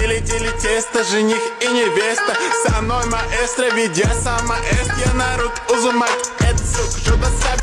Тили-тили тесто, жених и невеста. Со мной маэстро, ведь я сам маэст. Я народ Узумак, это сука, что-то саб.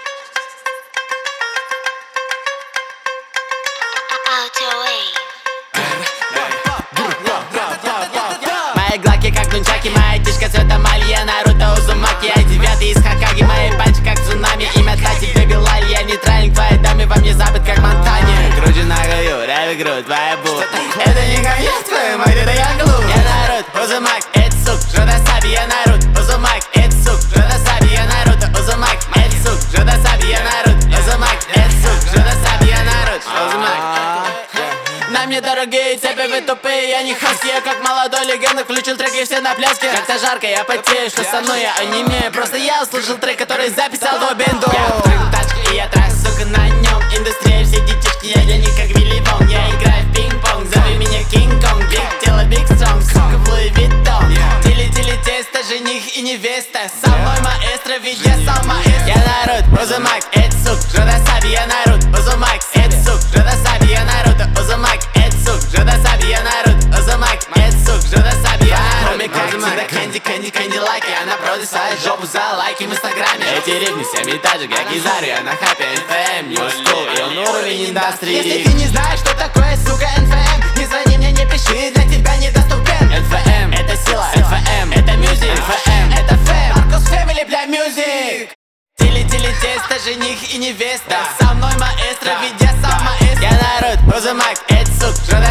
Мои глаки как нунчаки, моя тишка цвета мали. Я Наруто Узумаки, я девятый из Хокаги. Мои панчи как цунами, имя Тати, Бэби Лали. Я нейтральник твоей даме, во мне забыт как Монтане. Кручу на гаю, рэп игру, твоя бу. Это не конец твой, мой, это я глуп. Я Наруто Узумак, это сук, Жода Саби. Я Наруто Узумак, это сук, Жода Саби. Я Наруто Узумак, это сук, Жода Саби. Я Наруто Узумак, это сук, Жода Саби. Я Наруто Узумак. На мне дорогие цепи, вы тупые, я не хаски. Я как молодой легенда, включил треки все на пляске. Как-то жарко, я потею, что со мной я аниме. Просто я услышал трек, который записал до бенду. Я в тачке, и я трасс, сука, на нем. Индустрия, все детишки, я для них как Вилли Вон. Я играю в пинг-понг, зови меня Кинг-Конг. Биг тело, биг стронг, сука, в Луи Виттон. Тили-тили тесто, жених и невеста. Со мной маэстро, ведь я сам маэстро. Я Наруто Узумак, это сук, Жода Саби. Я Наруто Узумак, это сук, Жода Саби. Я Наруто Узумак, это сук, Жода Саби. Я Наруто Узумак, это сук, Жода Саби. Я Наруто как всегда кэнди лайки. Она продисает жопу за лайки в инстаграме. Эти рифмы всеми так же, как и Зари. Я на хапе НФМ, New School, и он уровень индустрии. Если ты не знаешь, что такое, сука, НФМ, не звони мне, не пиши, для тебя недоступен. НФМ, это сила, НФМ, это мюзик, НФМ, это фэм, Маркус Фэмили, бля, мюзик. Тили-тили тесто, жених и невеста. Со мной маэстро, ведь я сам маэстро. Я Наруто Узумак, это сук,